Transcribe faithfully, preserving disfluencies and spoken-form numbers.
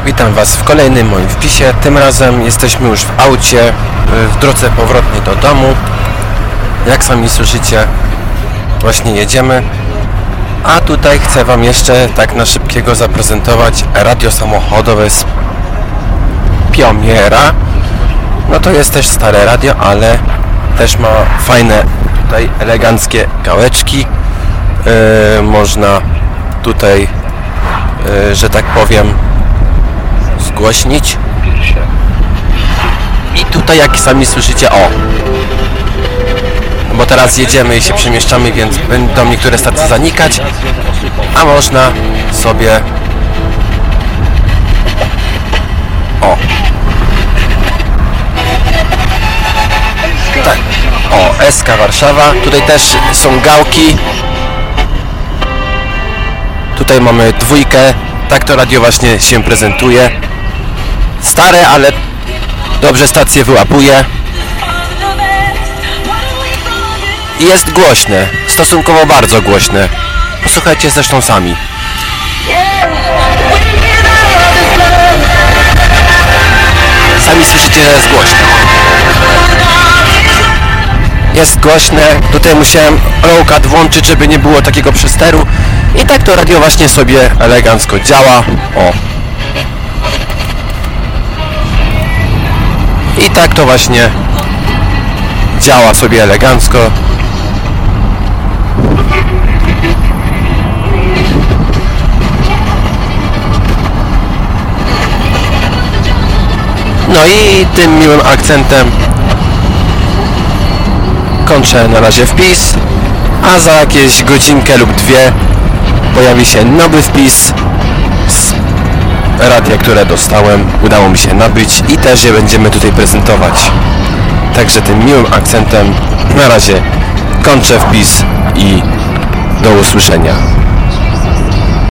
Witam Was w kolejnym moim wpisie. Tym razem jesteśmy już w aucie, w drodze powrotnej do domu. Jak sami słyszycie, właśnie jedziemy. A tutaj chcę Wam jeszcze tak na szybkiego zaprezentować radio samochodowe z Piomiera. No to jest też stare radio, ale też ma fajne tutaj eleganckie gałeczki. Yy, można tutaj, yy, że tak powiem, zgłośnić. I tutaj, jak sami słyszycie, o, bo teraz jedziemy i się przemieszczamy, więc będą niektóre stacje zanikać, a można sobie, o, tak, o, S K Warszawa. Tutaj też są gałki. Tutaj mamy dwójkę. Tak to radio właśnie się prezentuje. Stare, ale dobrze stacje wyłapuje. I jest głośne. Stosunkowo bardzo głośne. Posłuchajcie zresztą sami. Sami słyszycie, że jest głośne. Jest głośne. Tutaj musiałem low-cut włączyć, żeby nie było takiego przesteru. I tak to radio właśnie sobie elegancko działa. O. I tak to właśnie działa sobie elegancko. No i tym miłym akcentem kończę na razie wpis, a za jakieś godzinkę lub dwie pojawi się nowy wpis z radia, które dostałem, udało mi się nabyć i też je będziemy tutaj prezentować. Także tym miłym akcentem na razie kończę wpis i do usłyszenia.